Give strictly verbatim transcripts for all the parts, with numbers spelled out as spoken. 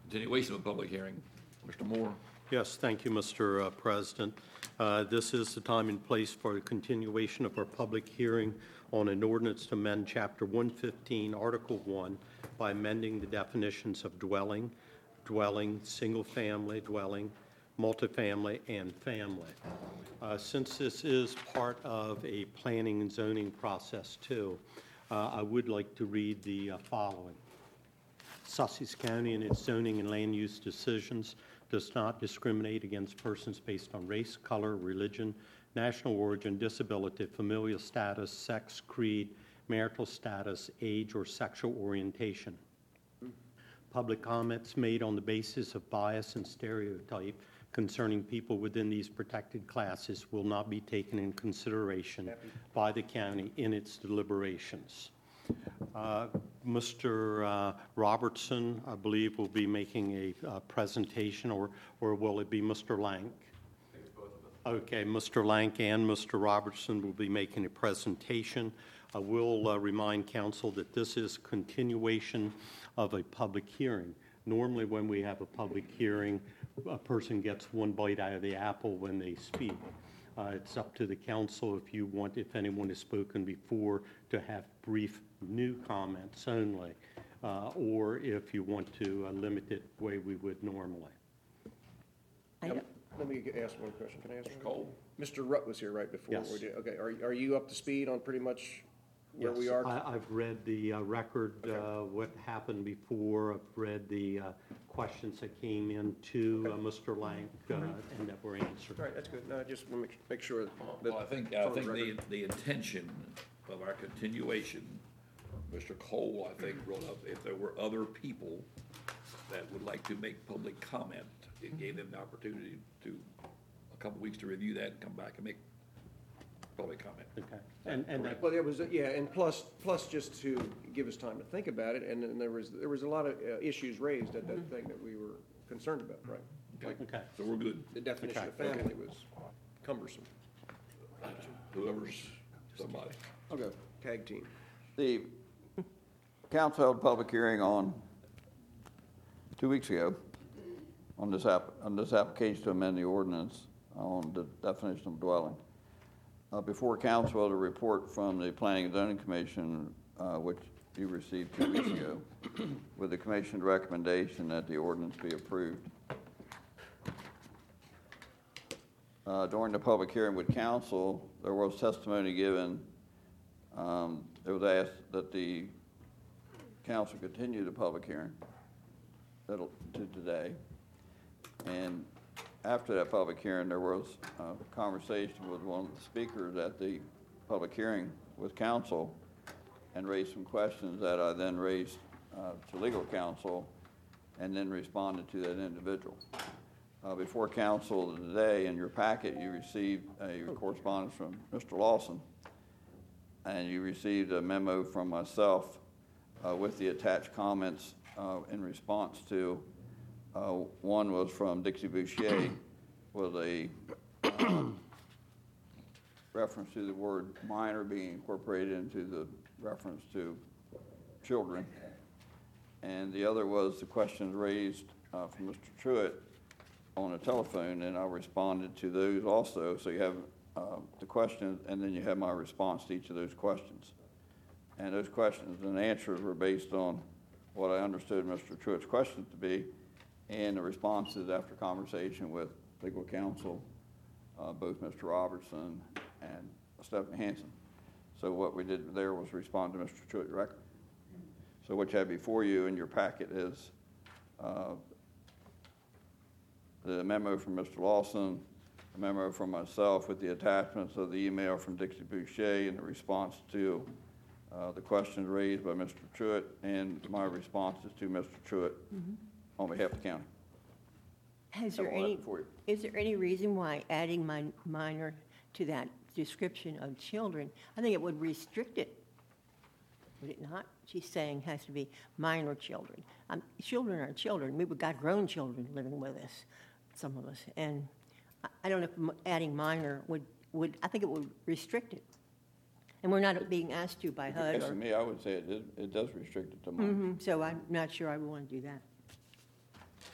Continuation of the public hearing. Mister Moore. Yes, thank you, Mister Uh, President. Uh, This is the time and place for the continuation of our public hearing on an ordinance to amend Chapter one fifteen, Article one, by amending the definitions of dwelling, dwelling, single-family dwelling, multifamily, and family. Uh, Since this is part of a planning and zoning process, too, uh, I would like to read the uh, following. Sussex County in its zoning and land use decisions does not discriminate against persons based on race, color, religion, national origin, disability, familial status, sex, creed, marital status, age, or sexual orientation. Public comments made on the basis of bias and stereotype concerning people within these protected classes will not be taken in consideration by the county in its deliberations. Uh, Mister Uh, Robertson, I believe, will be making a uh, presentation, or, or will it be Mister Lank? I think it's both of them. Okay, Mister Lank and Mister Robertson will be making a presentation. I will uh, remind council that this is continuation of a public hearing. Normally, when we have a public hearing, a person gets one bite out of the apple when they speak. Uh, it's up to the council if you want, if anyone has spoken before, to have brief new comments only, uh, or if you want to uh, limit it the way we would normally. I Yep. don't- Let me get- ask one question. Can I ask Mister one? Cole. Mister Rutt was here right before Yes. we did. Okay, are, are you up to speed on pretty much where we Yes, are? I, I've read the uh, record, Okay. uh, what happened before. I've read the uh, questions that came in to uh, Mister Lank uh, and that were answered. All right, that's good. No, I just want to make, make sure that. Well, I think, I for the think the, record. the intention of our continuation, Mister Cole, I think, brought up if there were other people that would like to make public comment, it gave them the opportunity to, a couple weeks to review that and come back and make public comment. Okay, and, and that, Well, there was, yeah, and plus, plus just to give us time to think about it, and then there was, there was a lot of uh, issues raised at that thing that we were concerned about, right? Like, okay. So we're good. the definition of Okay. family was cumbersome. Whoever's somebody. I'll go, tag team. The council held a public hearing on, two weeks ago, on this app, on this application to amend the ordinance on the definition of dwelling. Uh, before council held a report from the Planning and Zoning Commission, uh, which you received two weeks ago, with the commission's recommendation that the ordinance be approved. Uh, during the public hearing with council, there was testimony given. Um, it was asked that the council continue the public hearing that'll, to today. And after that public hearing, there was a conversation with one of the speakers at the public hearing with council and raised some questions that I then raised uh, to legal counsel and then responded to that individual. Uh, before council today, in your packet, you received a correspondence from Mister Lawson, and you received a memo from myself uh, with the attached comments uh, in response to, uh, one was from Dixie Boucher with a um, reference to the word minor being incorporated into the reference to children. And the other was the questions raised uh, from Mister Truitt on the telephone, and I responded to those also. So you have uh, the questions, and then you have my response to each of those questions. And those questions and answers were based on what I understood Mister Truitt's questions to be, and the responses after conversation with legal counsel, uh, both Mister Robertson and Stephanie Hansen. So what we did there was respond to Mister Truitt directly. So what you have before you in your packet is uh, the memo from Mister Lawson, a memo from myself with the attachments of the email from Dixie Boucher and the response to uh, the questions raised by Mister Truitt and my responses to Mister Truitt mm-hmm. on behalf of the county. Has there any, is there any reason why adding min- minor to that description of children, I think it would restrict it, would it not? She's saying has to be minor children. Um, children are children. We've got grown children living with us, some of us, and I, I don't know if m- adding minor would, would, I think it would restrict it. And we're not being asked to by H U D. If Or, you're me, I would say it, did, it does restrict it to minor. mm-hmm, so I'm not sure I would want to do that.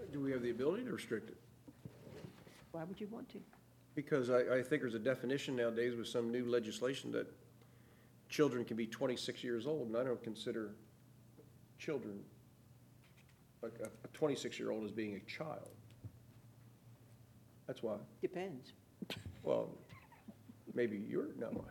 Do we have the ability to restrict it? Why would you want to? Because I, I think there's a definition nowadays with some new legislation that children can be twenty-six years old, and I don't consider children, like a a twenty-six-year-old as being a child. That's why. Depends. Well, maybe you're, no.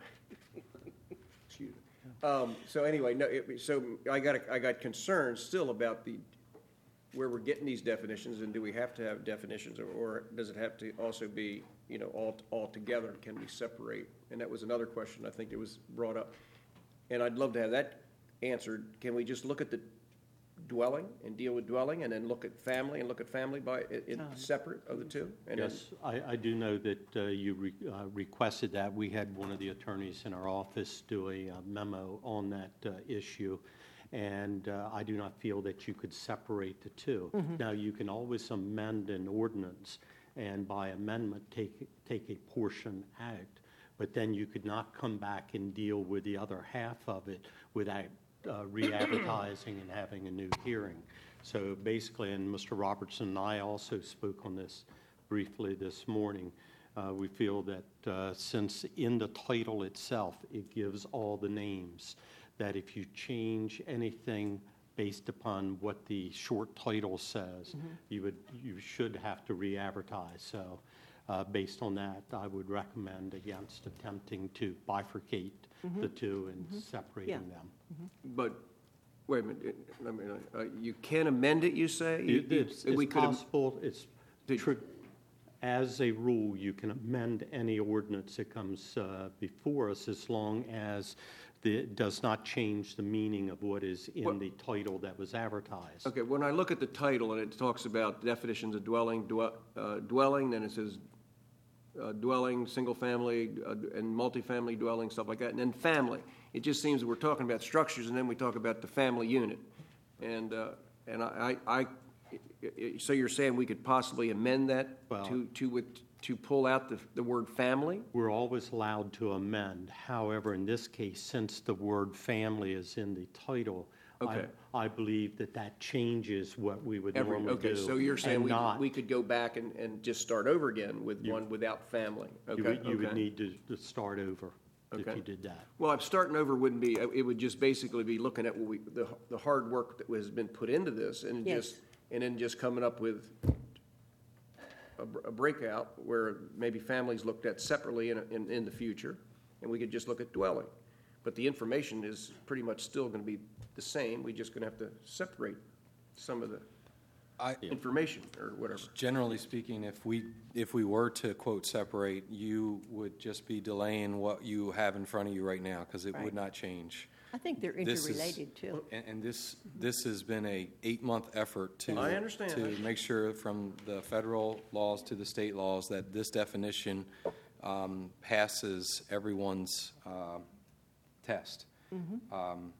Excuse me. Um, so anyway, no, it, so I got, a- I got concerns still about the, where we're getting these definitions, and do we have to have definitions, or, or does it have to also be, you know, all, all together? Can we separate? And that was another question I think that was brought up. And I'd love to have that answered. Can we just look at the dwelling and deal with dwelling, and then look at family and look at family by, it, it separate of the two? And then- Yes, I, I do know that uh, you re- uh, requested that. We had one of the attorneys in our office do a uh, memo on that uh, issue, and uh, I do not feel that you could separate the two. Now, you can always amend an ordinance, and by amendment, take, take a portion out, but then you could not come back and deal with the other half of it without uh, re-advertising and having a new hearing. So basically, and Mister Robertson and I also spoke on this briefly this morning, uh, we feel that uh, since in the title itself, it gives all the names, that if you change anything based upon what the short title says, you would, you should have to re-advertise. So uh, based on that, I would recommend against attempting to bifurcate the two and separating Yeah. them. But, wait a minute, it- I mean, uh, you can amend it, you say? You- It- you- It's, we it's could am- possible, it's, Did- tr- as a rule, you can amend any ordinance that comes uh, before us as long as the- it does not change the meaning of what is Well- in the title that was advertised. Okay, when I look at the title and it talks about definitions of dwelling, dwe- uh, dwelling, then it says uh, dwelling, single-family, uh, and multifamily dwelling, stuff like that, and then family. It just seems that we're talking about structures, and then we talk about the family unit. And, uh, and I, I, I- so you're saying we could possibly amend that Well- to, to, with- to pull out the, the word family? We're always allowed to amend. However, in this case, since the word family is in the title, I, Okay. I believe that that changes what we would Every, normally do. okay, so you're saying and we, not- we could go back and, and just start over again with You- one without family? You Okay, would, you would okay. need to, to start over if Okay. you did that. Well, I'm starting over wouldn't be, it would just basically be looking at what we, the, the hard work that has been put into this, and Yes. just, and then just coming up with a, br- a breakout where maybe families looked at separately in, in, in the future, and we could just look at dwelling. But the information is pretty much still gonna be the same, we're just gonna have to separate some of the I, information, or whatever. generally speaking, if we, if we were to quote separate, you would just be delaying what you have in front of you right now, because it Right. would not change. I think they're This is- interrelated too. And, and this, this has been a eight-month effort to. I understand. To make sure from the federal laws to the state laws that this definition um, passes everyone's uh, test. Um,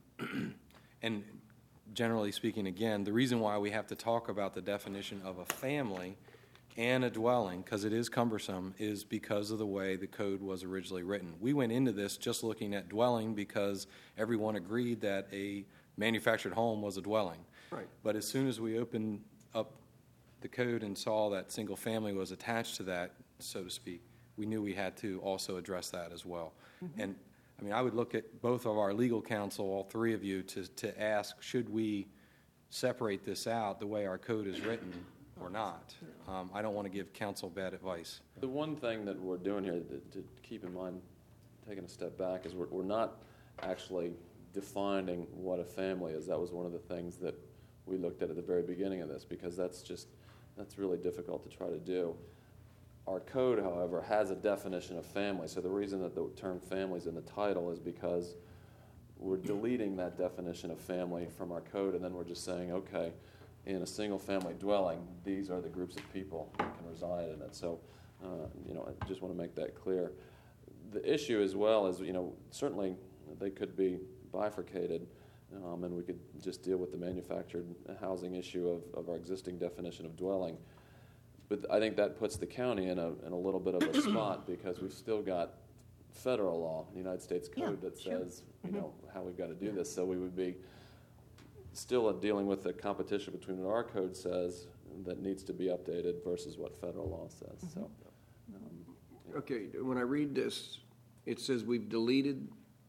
And generally speaking, again, the reason why we have to talk about the definition of a family and a dwelling, because it is cumbersome, is because of the way the code was originally written. We went into this just looking at dwelling because everyone agreed that a manufactured home was a dwelling. Right. But as soon as we opened up the code and saw that single family was attached to that, so to speak, we knew we had to also address that as well. And I mean, I would look at both of our legal counsel, all three of you, to, to ask, should we separate this out the way our code is written or not? Um, I don't want to give counsel bad advice. The one thing that we're doing here to, to keep in mind, taking a step back, is we're, we're not actually defining what a family is. That was one of the things that we looked at at the very beginning of this, because that's just, that's really difficult to try to do. Our code, however, has a definition of family. So the reason that the term family is in the title is because we're deleting that definition of family from our code, and then we're just saying, okay, in a single-family dwelling, these are the groups of people that can reside in it. So, uh, you know, I just want to make that clear. The issue as well is, you know, certainly they could be bifurcated, um, and we could just deal with the manufactured housing issue of, of our existing definition of dwelling. But I think that puts the county in a, in a little bit of a spot, because we've still got federal law, the United States Code, Yeah, that sure. says, you know, how we've got to do this. So we would be still dealing with the competition between what our code says that needs to be updated versus what federal law says, so. um, Okay, when I read this, it says we've deleted,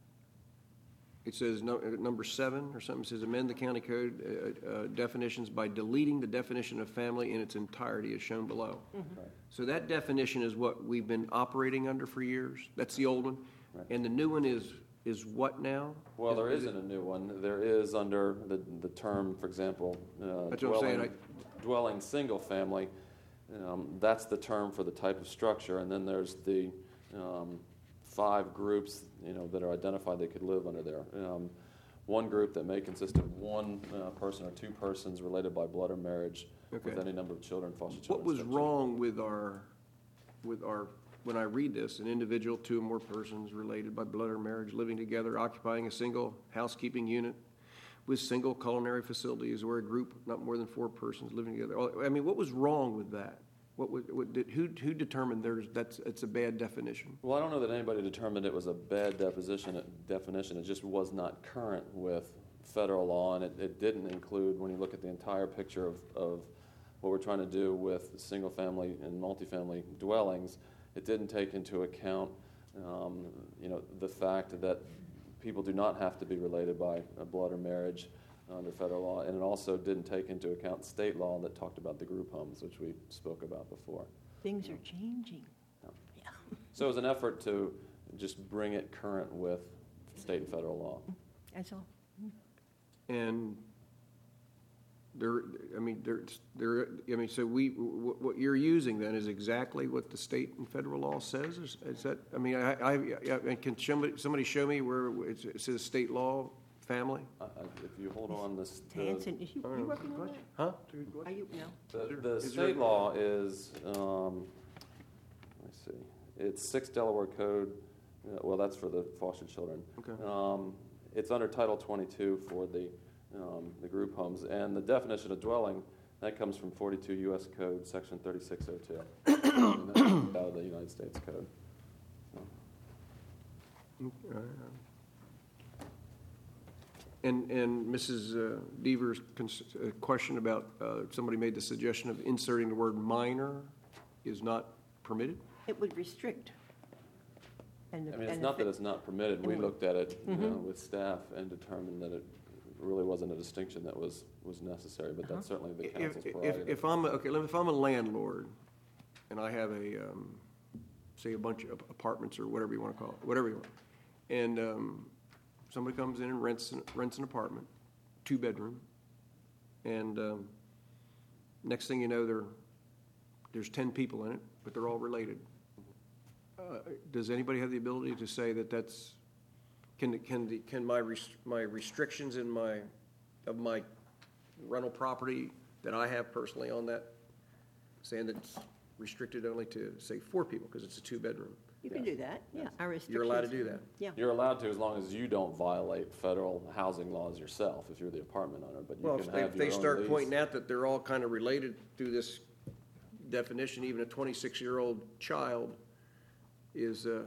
it says no, uh, number seven or something, says amend the county code uh, uh, definitions by deleting the definition of family in its entirety as shown below. Right. So that definition is what we've been operating under for years? That's the old one? Right. And the new one is, is what now? Well, Is- there is isn't it- a new one. There is under the, the term, for example, uh, That's what I'm saying, dwelling, dwelling single family. Um, that's the term for the type of structure, and then there's the um, five groups, you know, that are identified that could live under there. Um, one group that may consist of one uh, person or two persons related by blood or marriage with Okay. any number of children, foster children. What was stepchildren. wrong with our, with our, when I read this, an individual, two or more persons related by blood or marriage living together, occupying a single housekeeping unit with single culinary facilities, or a group not more than four persons living together? I mean, what was wrong with that? What, would- what did, who, who determined there's, that's, it's a bad definition? Well, I don't know that anybody determined it was a bad deposition, definition. It just was not current with federal law, and it, it didn't include, when you look at the entire picture of, of what we're trying to do with single-family and multifamily dwellings, it didn't take into account, um, you know, the fact that people do not have to be related by a blood or marriage under federal law, and it also didn't take into account state law that talked about the group homes, which we spoke about before. Things are changing. Yeah. Yeah. So it was an effort to just bring it current with state and federal law. That's all. And there, I mean, there's, there, I mean, so we, what, what you're using then is exactly what the state and federal law says? Is, is that, I mean, I, I, I can somebody, somebody show me where it's- it says state law, family? Uh, uh, If you hold on, this, the, Hanson, is you, you working on that? Huh? Are you, no? the, the is there- state law is, um, let me see, it's six Delaware Code, uh, well, that's for the foster children. Okay. Um, It's under Title twenty-two for the, um, the group homes, and the definition of dwelling, that comes from forty-two U S Code, Section thirty-six oh two. And that's out of the United States Code. And, and Missus uh, Deaver's cons- uh, question about, uh, somebody made the suggestion of inserting the word minor is not permitted? It would restrict. And the- I mean, it's and not the- that it's not permitted. We and- looked at it, you know, with staff and determined that it really wasn't a distinction that was, was necessary, but that's certainly the If, council's if, prerogative. if I'm, okay, let me- if I'm a landlord and I have a, um, say, a bunch of apartments or whatever you want to call it, whatever you want, and um, somebody comes in and rents, an- rents an apartment, two-bedroom, and um, next thing you know, there, there's ten people in it, but they're all related. Uh, Does anybody have the ability to say that that's, can, can, the can my, res- my restrictions in my, of my rental property that I have personally on that, saying that it's restricted only to, say, four people, because it's a two-bedroom? You can do that, yeah. Our You're allowed to restrictions- do that? Yeah. You're allowed to as long as you don't violate federal housing laws yourself, if you're the apartment owner, but you Well, if can they, have if your they own start lease. pointing out that they're all kind of related through this definition, even a twenty-six-year-old child is, uh,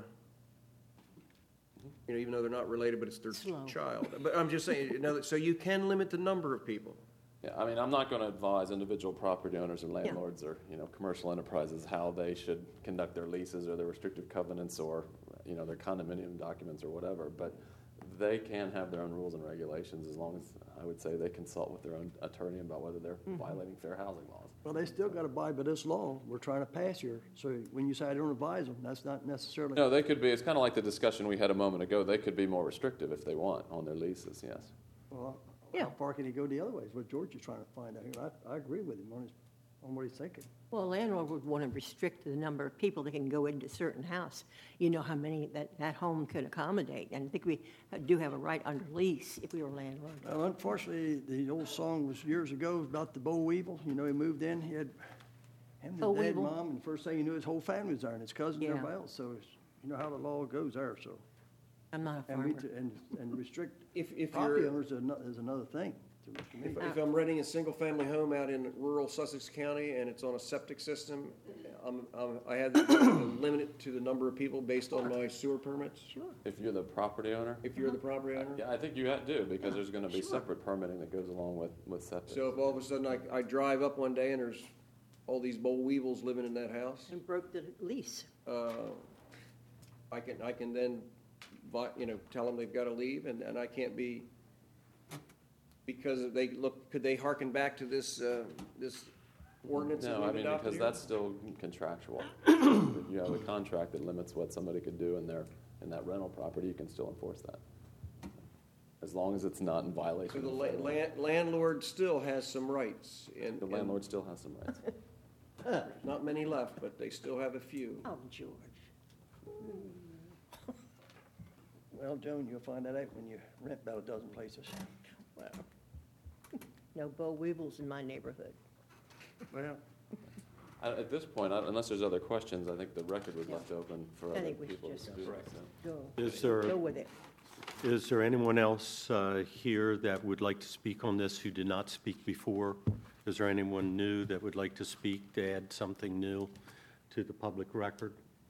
you know, even though they're not related, but it's their Slow. child. But I'm just saying, you know, so you can limit the number of people. Yeah, I mean, I'm not going to advise individual property owners or landlords or, you know, commercial enterprises how they should conduct their leases or their restrictive covenants or, you know, their condominium documents or whatever, but they can have their own rules and regulations as long as, I would say, they consult with their own attorney about whether they're violating fair housing laws. Well, they still got to abide by this law we're trying to pass here. So when you say I don't advise them, that's not necessarily. No, they could be, it's kind of like the discussion we had a moment ago, they could be more restrictive if they want on their leases, yes. Well, Yeah. how far can he go the other way is what George is trying to find out here. I, I agree with him on his, on what he's thinking. Well, a landlord would want to restrict the number of people that can go into a certain house. You know how many that, that home could accommodate. And I think we do have a right under lease if we were a landlord. Well, unfortunately, the old song was years ago about the Bo Weevil. You know, he moved in, he had him, Bo his dad, Weevil? mom, and first thing you knew, his whole family was there, and his cousins and Yeah. everybody else. So it's, you know how the law goes there. So I'm not a and we farmer. t- and and restrict If, if property you're, owners is ano- is another thing. To, to me. if, if I'm renting a single-family home out in rural Sussex County and it's on a septic system, I'm, I'm, I had to limit it to the number of people based on my sewer permits? Sure. If you're the property owner? If you're the property owner? Yeah, I think you have to, because there's gonna be Sure. separate permitting that goes along with, with septic. So if all of a sudden I, I drive up one day and there's all these boll weevils living in that house, And broke the lease. uh, I can, I can then, vi- you know, tell them they've got to leave, and, and I can't be, because they look, could they hearken back to this, uh, this ordinance that No, I we've mean, adopted because here? that's still contractual. You have a contract that limits what somebody could do in their, in that rental property, you can still enforce that. As long as it's not in So violation the of la- federal law. land- landlord still has some rights, and. The and landlord still has some rights. Not many left, but they still have a few. Oh, George. Well, Joan, you'll find that out when you rent about a dozen places. Well, no boll weevils in my neighborhood. Well, I- At this point, I- unless there's other questions, I think the record was left open for I other think we should people to just- speak. Correct. so. Go, Is there, go with it. is there anyone else uh, here that would like to speak on this who did not speak before? Is there anyone new that would like to speak, to add something new to the public record?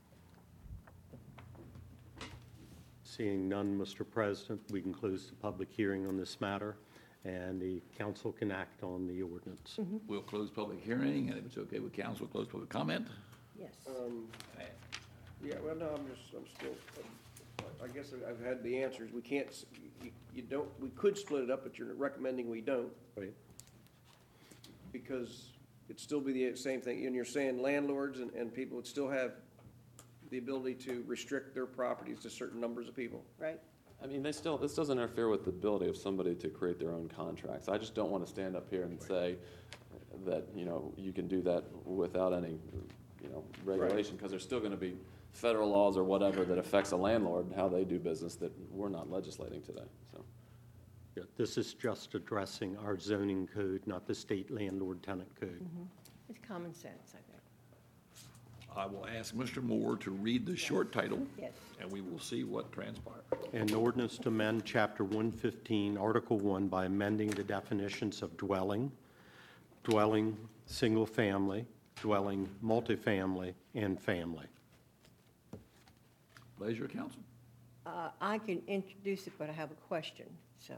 Seeing none, Mister President, we can close the public hearing on this matter, and the council can act on the ordinance. We'll close public hearing, and if it's okay with council, close public comment. Yes. Um, Yeah, well, no, I'm just, I'm still, I guess I've had the answers. We can't, s- you, you don't, we could split it up, but you're recommending we don't, Right. because it'd still be the same thing. And you're saying landlords and, and people would still have the ability to restrict their properties to certain numbers of people. Right? I mean, they still, this doesn't interfere with the ability of somebody to create their own contracts. I just don't want to stand up here and say that, you know, you can do that without any, you know, regulation, because there's still going to be federal laws or whatever that affects a landlord and how they do business that we're not legislating today, so. Yeah, this is just addressing our zoning code, not the state landlord-tenant code. It's common sense, I think. I will ask Mister Moore to read the short title. Yes. And we will see what transpires. An ordinance to amend Chapter one fifteen, Article one by amending the definitions of dwelling, dwelling single-family, dwelling multifamily, and family. Pleasure, council. Uh, I can introduce it, but I have a question, so.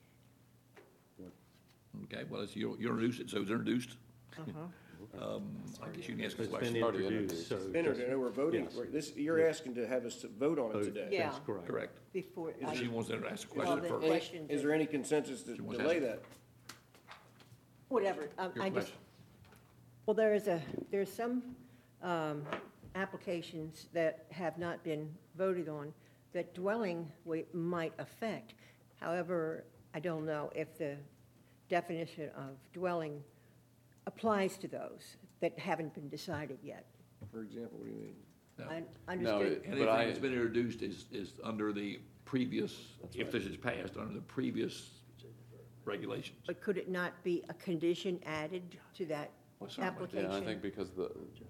Okay, well, it's, you you introduced it, so it's introduced. Um, I guess you can ask a It's been question. already introduced, so. Entered, and we're voting, Yes. we're- this, you're asking to have us to vote on it Vote. today. Yeah. That's correct. Correct. Before. I- She wants to ask a Well, question then first. Any- Questions. Is there any consensus to She wants delay to- that? Whatever. Um, Your I just, question. well, there is a, there's some um, applications that have not been voted on that dwelling wi- might affect. However, I don't know if the definition of dwelling applies to those that haven't been decided yet. For example, what do you mean? No. I No, understood. it- Anything But I- that's been introduced is, is under the previous, if this is passed, under the previous regulations. But could it not be a condition added to that Well, certainly. application? Yeah, I think because the,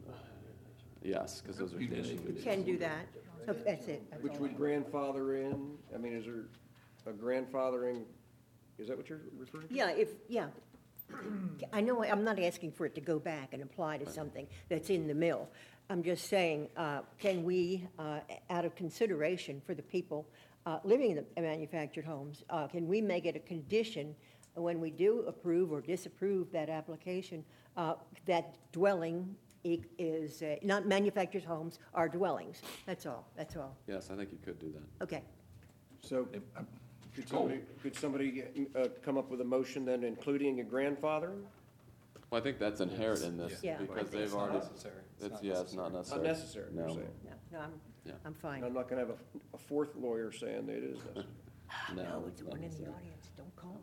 yes, because those are You did. conditions. You can do that. Oh, that's it. That's Which all. would grandfather in, I mean, is there a grandfathering, is that what you're referring to? Yeah, if, yeah. I know, I'm not asking for it to go back and apply to something that's in the mill. I'm just saying, uh, can we, uh, out of consideration for the people uh, living in the manufactured homes, uh, can we make it a condition when we do approve or disapprove that application, uh, that dwelling i- is, uh, not manufactured homes, are dwellings? That's all, that's all. Yes, I think you could do that. Okay. So If- um, could Cole. somebody, could somebody uh, come up with a motion then including a grandfathering? Well, I think that's inherent in this, Yeah. because Yeah. they've already, necessary. it's, yeah, it's not Not necessary. necessary, you're No, saying? No, no, I'm, Yeah. I'm fine. I'm not going to have a, a fourth lawyer saying that it is necessary. no. No, it's not one in the necessary. audience, don't call.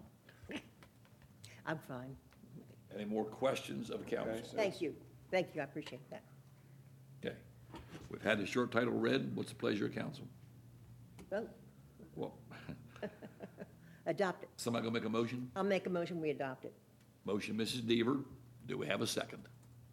I'm fine. Any more questions of Okay, council? so- Thank you, thank you, I appreciate that. Okay. We've had the short title read. What's the pleasure of council? Well, Well, adopt it. somebody gonna make a motion? I'll make a motion, we adopt it. Motion, Missus Deaver. Do we have a second?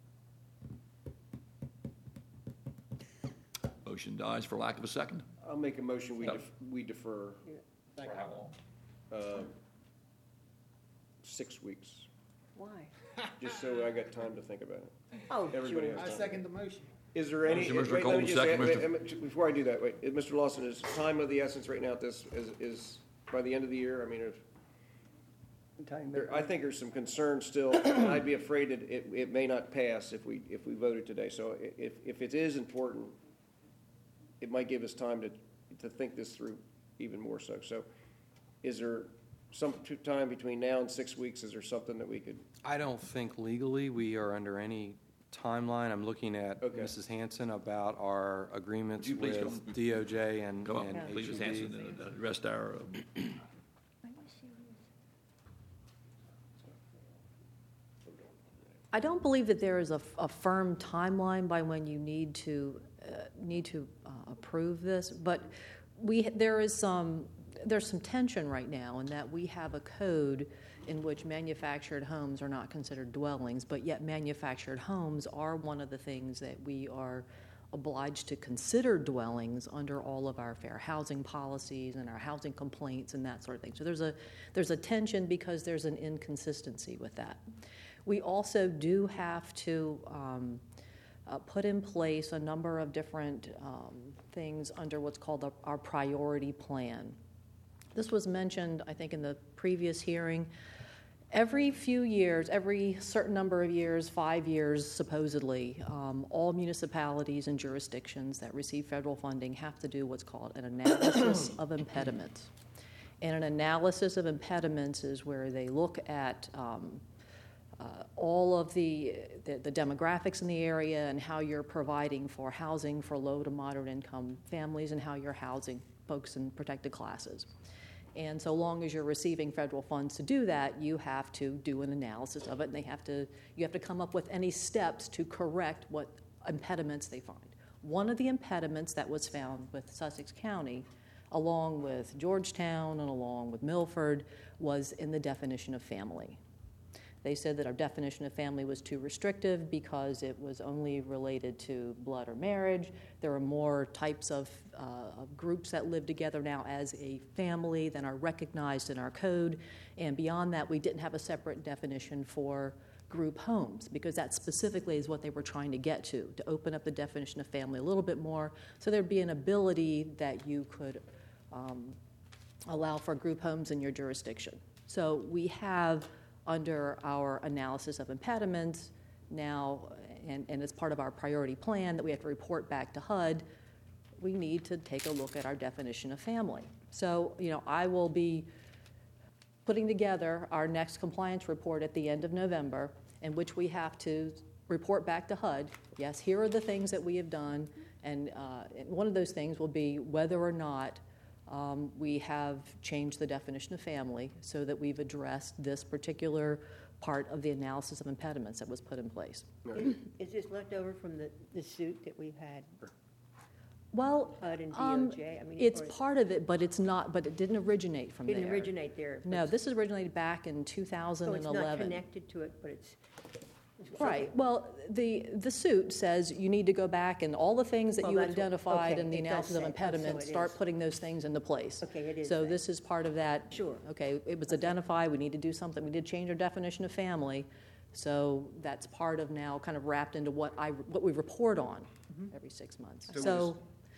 Motion dies for lack of a second. I'll make a motion, we No. def- we defer For how long? uh, six weeks. Why? just so I got time to think about it. Oh, Everybody sure. has I time. second the motion. Is there any, Motion, wait, Mister let Cole, me just, second, wait, Mister wait, before I do that, wait, uh, Mister Lawson, is time of the essence right now at this, is, is by the end of the year? I mean, if, Time there, I think there's some concern still, and I'd be afraid that it, it may not pass if we, if we voted today. So i- if, if it is important, it might give us time to, to think this through even more so. So is there some t- time between now and six weeks, is there something that we could, I don't think legally we are under any timeline. I'm looking at Okay. Missus Hanson about our agreements Would you please with come- D O J and Come and on, please, H E Miz B. Hanson, and address our, uh, I don't believe that there is a, a firm timeline by when you need to uh, need to uh, approve this, but we there is some there's some tension right now in that we have a code in which manufactured homes are not considered dwellings, but yet manufactured homes are one of the things that we are obliged to consider dwellings under all of our fair housing policies and our housing complaints and that sort of thing. So there's a there's a tension because there's an inconsistency with that. We also do have to um, uh, put in place a number of different um, things under what's called the, our priority plan. This was mentioned, I think, in the previous hearing. Every few years, every certain number of years, five years supposedly, um, all municipalities and jurisdictions that receive federal funding have to do what's called an analysis of impediments. And an analysis of impediments is where they look at um, uh, all of the, the the demographics in the area and how you're providing for housing for low to moderate income families and how you're housing folks in protected classes. And so long as you're receiving federal funds to do that, you have to do an analysis of it, and they have to you have to come up with any steps to correct what impediments they find. One of the impediments that was found with Sussex County, along with Georgetown and along with Milford, was in the definition of family. They said that our definition of family was too restrictive because it was only related to blood or marriage. There are more types of, uh, of groups that live together now as a family than are recognized in our code. And beyond that, we didn't have a separate definition for group homes because that specifically is what they were trying to get to, to open up the definition of family a little bit more so there'd be an ability that you could um, allow for group homes in your jurisdiction. So we have under our analysis of impediments now, and, and as part of our priority plan that we have to report back to H U D, we need to take a look at our definition of family. So, you know, I will be putting together our next compliance report at the end of November, in which we have to report back to H U D, yes, here are the things that we have done, and, uh, and one of those things will be whether or not Um, we have changed the definition of family so that we've addressed this particular part of the analysis of impediments that was put in place. Is this left over from the, the suit that we've had? Well, H U D and um, D O J? I mean, it's or- part of it, but it's not. But it didn't originate from Didn't there. originate there. No, this originated back in two So thousand it's not eleven. connected to it, but it's. Right. Well, the the suit says you need to go back and all the things that Well, you that's what- identified okay, in the it does analysis of say- oh, so impediments, it start is. putting those things into place. Okay, it is So that. this is part of that. Sure. Okay, it was identified, we need to do something, we did change our definition of family, so that's part of now kind of wrapped into what I, what we report on Mm-hmm. every six months. So So,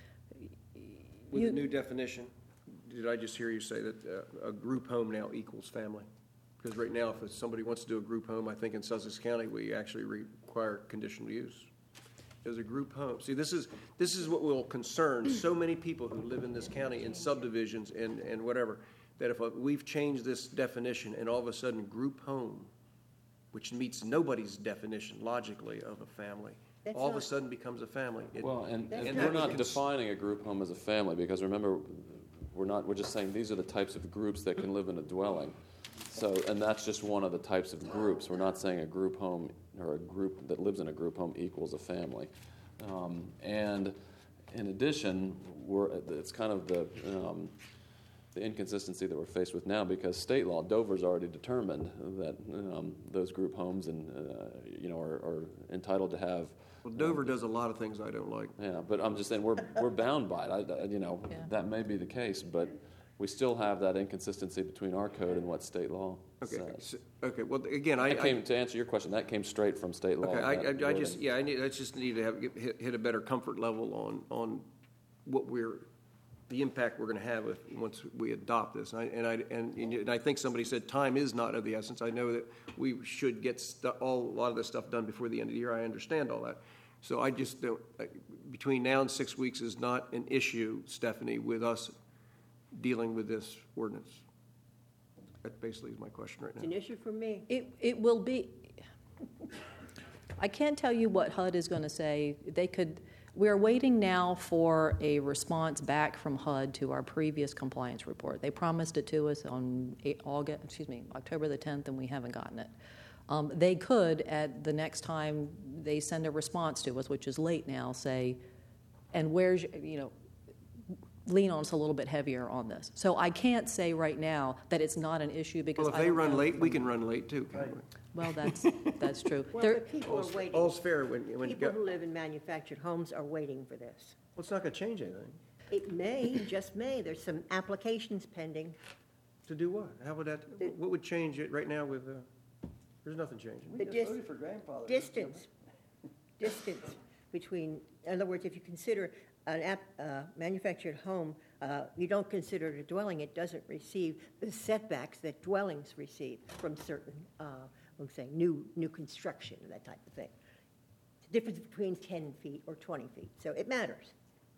with you- the new definition, did I just hear you say that uh, a group home now equals family? Because right now, if somebody wants to do a group home, I think in Sussex County, we actually require conditional use. As a group home. See, this is, this is what will concern so many people who live in this county in subdivisions and, and whatever, that if uh, we've changed this definition and all of a sudden group home, which meets nobody's definition logically of a family, That's all of a not- sudden becomes a family. It- Well, and, That's and not we're not cons- defining a group home as a family, because remember, we're not, we're just saying these are the types of groups that can live in a dwelling. So, and that's just one of the types of groups. We're not saying a group home or a group that lives in a group home equals a family. Um, and in addition, we're, it's kind of the, um, the inconsistency that we're faced with now, because state law, Dover's already determined that um, those group homes and uh, you know are, are entitled to have. Well, Dover does a lot of things I don't like. Yeah, but I'm just saying we're we're bound by it. I, I- you know Yeah. that may be the case, but we still have that inconsistency between our code and what state law Okay, says. so- okay, well, again, I, That I, came, to answer your question, that came straight from state law. okay, I, that I- I wording. just, yeah, I need, I just need to have, hit, hit a better comfort level on, on what we're, the impact we're gonna have if, once we adopt this. And I, and I, and, and I think somebody said time is not of the essence. I know that we should get stu- all, a lot of this stuff done before the end of the year. I understand all that. So I just don't, I- between now and six weeks is not an issue, Stephanie, with us dealing with this ordinance. That basically is my question right It's an now. issue for me. It, it will be, I can't tell you what H U D is going to say. They could, we're waiting now for a response back from H U D to our previous compliance report. They promised it to us on eight- August, excuse me, October the tenth, and we haven't gotten it. Um, they could, at the next time they send a response to us, which is late now, say, and where's, you know, lean on us a little bit heavier on this. So I can't say right now that it's not an issue because Well, if I they don't run know late, we from- can run late too, can't we? Well, that's, that's true. Well, There- but people are waiting. All's fair when, when, you People go- who live in manufactured homes are waiting for this. well, it's not gonna change anything. It may, just may, there's some applications pending. To do what? How would that, what would change it right now with, uh, there's nothing changing. The We just dis- voted for grandfather. Distance, distance between, in other words, if you consider an app, uh, manufactured home, uh, you don't consider it a dwelling, it doesn't receive the setbacks that dwellings receive from certain, uh, let's say, new, new construction, that type of thing. The difference between ten feet or twenty feet, so it matters.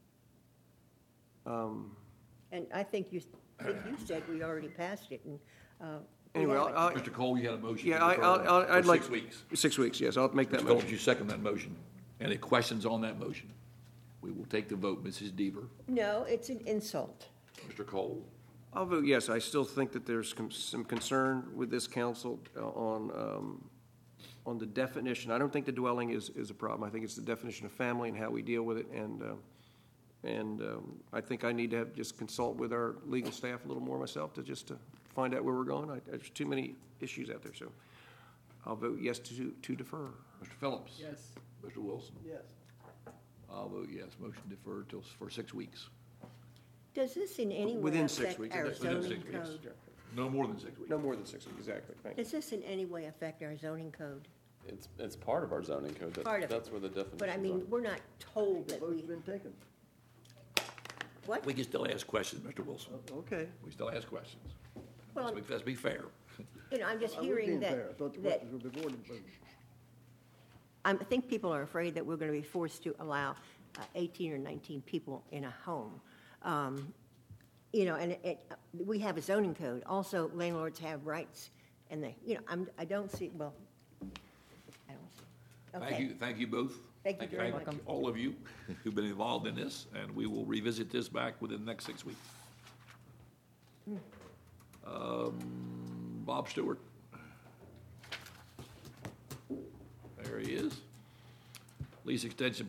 Um, And I think you, I think you said we already passed it, and, uh. we Anyway, haven't. I'll, I'll- Mister Cole, you had a motion. to yeah, I, defer I'll, I'll- for I'd like. Six weeks. Six weeks, yes, I'll make that Mister Cole, motion. would you second that motion? Any questions on that motion? We will take the vote. Missus Deaver, No, it's an insult. Mister Cole, I'll vote yes. I still think that there's com- some concern with this council uh, on, um, on the definition. I don't think the dwelling is, is a problem. I think it's the definition of family and how we deal with it. And, uh, and um, I think I need to have, just consult with our legal staff a little more myself to just to find out where we're going. I, there's too many issues out there, so I'll vote yes to, to defer. Mister Phillips. Yes. Mister Wilson. Yes. I'll vote yes. Motion deferred till, for six weeks. Does this in any way Within six affect weeks, our that's within zoning six weeks. code? No more than six weeks. No more than six weeks, exactly. Thank you. Does this in any way affect our zoning code? It's, it's part of our zoning code. That's, Part of it. that's where the definitions But I mean, are. we're not told that Vote's we, been taken. what? We can still ask questions, Mister Wilson. Okay. We still ask questions. Well, Let's be, let's be fair. you know, I'm just I was hearing being that, fair. I thought the that, questions were before the vote. I'm- I think people are afraid that we're going to be forced to allow uh, eighteen or nineteen people in a home. Um, You know, and it, we have a zoning code. Also, landlords have rights, and they, you know, I'm, I don't see, well, I don't see. Thank Okay. you, thank you both. Thank you very much. All of you who've been involved in this, and we will revisit this back within the next six weeks. Um, Bob Stewart. There he is. Lease extension